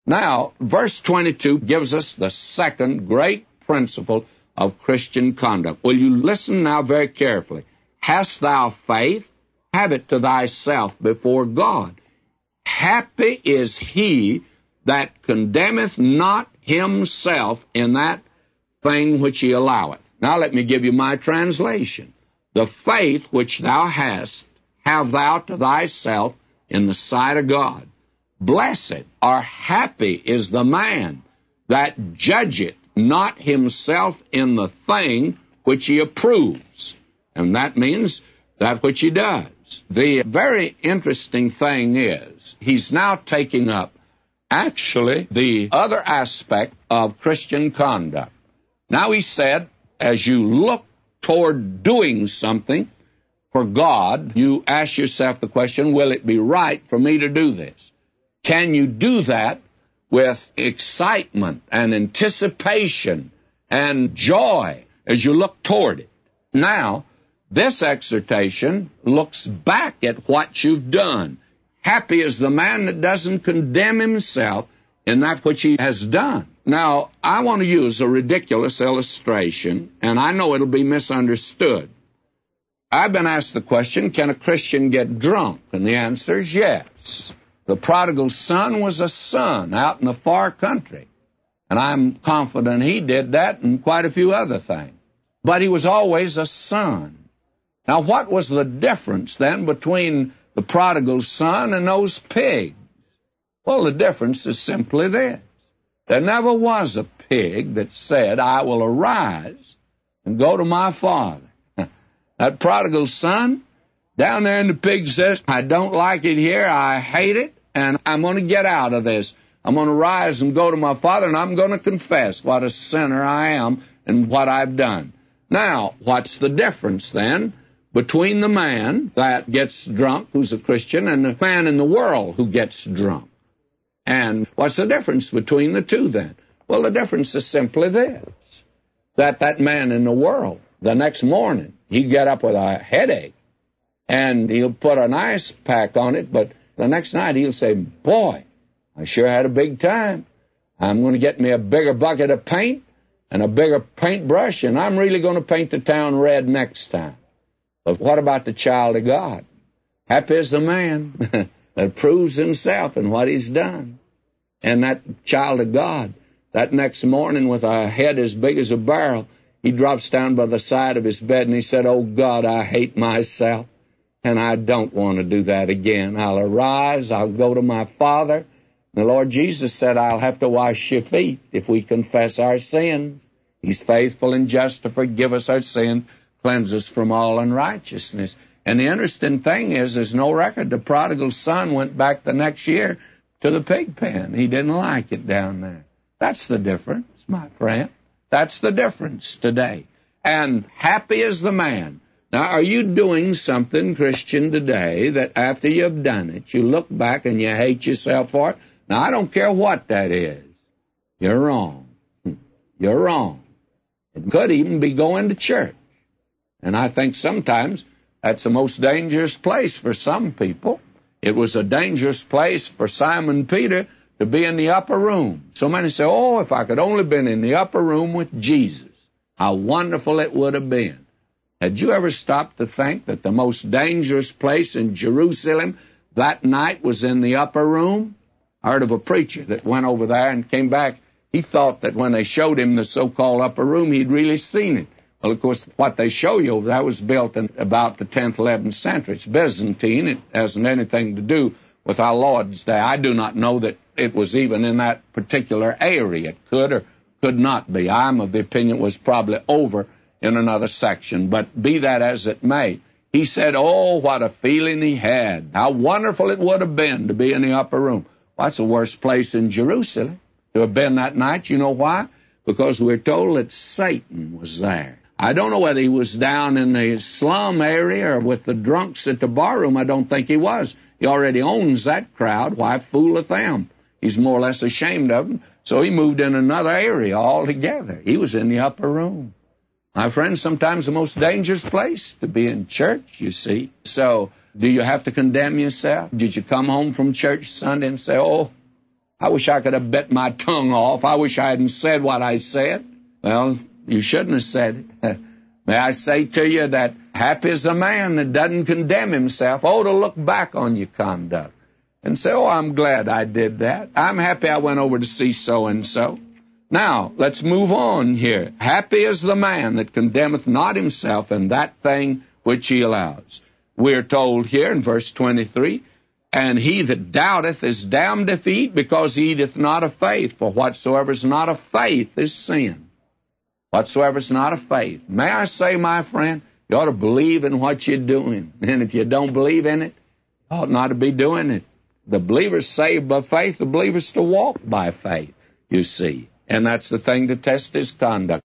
Now, verse 22 gives us the second great principle of Christian conduct. Will you listen now very carefully? Hast thou faith? Have it to thyself before God. Happy is he that condemneth not himself in that thing which he alloweth. Now let me give you my translation. The faith which thou hast, have thou to thyself in the sight of God. Blessed or happy is the man that judgeth not himself in the thing which he approves. And that means that which he does. The very interesting thing is, he's now taking up actually the other aspect of Christian conduct. Now he said, as you look toward doing something for God, you ask yourself the question, will it be right for me to do this? Can you do that with excitement and anticipation and joy as you look toward it? Now, this exhortation looks back at what you've done. Happy is the man that doesn't condemn himself in that which he has done. Now, I want to use a ridiculous illustration, and I know it'll be misunderstood. I've been asked the question, can a Christian get drunk? And the answer is yes. The prodigal son was a son out in a far country, and I'm confident he did that and quite a few other things. But he was always a son. Now, what was the difference then between the prodigal son and those pigs? Well, the difference is simply this. There never was a pig that said, I will arise and go to my father. That prodigal son, down there in the pig says, I don't like it here, I hate it, and I'm going to get out of this. I'm going to rise and go to my father, and I'm going to confess what a sinner I am and what I've done. Now, what's the difference then between the man that gets drunk, who's a Christian, and the man in the world who gets drunk? And what's the difference between the two then? Well, the difference is simply this, that man in the world, the next morning, he'd get up with a headache, and he'll put an ice pack on it, but the next night he'll say, boy, I sure had a big time. I'm going to get me a bigger bucket of paint and a bigger paintbrush, and I'm really going to paint the town red next time. But what about the child of God? Happy is the man that proves himself in what he's done. And that child of God, that next morning with a head as big as a barrel, he drops down by the side of his bed and he said, oh God, I hate myself, and I don't want to do that again. I'll arise, I'll go to my Father. The Lord Jesus said, I'll have to wash your feet if we confess our sins. He's faithful and just to forgive us our sins, cleanse us from all unrighteousness. And the interesting thing is, there's no record. The prodigal son went back the next year to the pig pen. He didn't like it down there. That's the difference, my friend. That's the difference today. And happy is the man. Now, are you doing something, Christian, today that after you've done it, you look back and you hate yourself for it? Now, I don't care what that is. You're wrong. You're wrong. It could even be going to church. And I think sometimes that's the most dangerous place for some people. It was a dangerous place for Simon Peter to be in the upper room. So many say, oh, if I could only have been in the upper room with Jesus, how wonderful it would have been. Had you ever stopped to think that the most dangerous place in Jerusalem that night was in the upper room? I heard of a preacher that went over there and came back. He thought that when they showed him the so-called upper room, he'd really seen it. Well, of course, what they show you over there was built in about the 10th, 11th century. It's Byzantine. It hasn't anything to do with our Lord's day. I do not know that it was even in that particular area. It could or could not be. I'm of the opinion it was probably over in another section. But be that as it may, he said, oh, what a feeling he had. How wonderful it would have been to be in the upper room. Well, that's the worst place in Jerusalem to have been that night. You know why? Because we're told that Satan was there. I don't know whether he was down in the slum area or with the drunks at the barroom. I don't think he was. He already owns that crowd. Why fooleth them? He's more or less ashamed of them. So he moved in another area altogether. He was in the upper room. My friend, sometimes the most dangerous place to be in church, you see. So do you have to condemn yourself? Did you come home from church Sunday and say, oh, I wish I could have bit my tongue off. I wish I hadn't said what I said. Well, you shouldn't have said it. May I say to you that happy is the man that doesn't condemn himself. Oh, to look back on your conduct and say, oh, I'm glad I did that. I'm happy I went over to see so-and-so. Now, let's move on here. Happy is the man that condemneth not himself in that thing which he allows. We're told here in verse 23, and he that doubteth is damned if he eat, because he eateth not of faith. For whatsoever is not of faith is sin. Whatsoever is not of faith. May I say, my friend, you ought to believe in what you're doing. And if you don't believe in it, you ought not to be doing it. The believer's saved by faith. The believer's to walk by faith, you see. And that's the thing to test his conduct.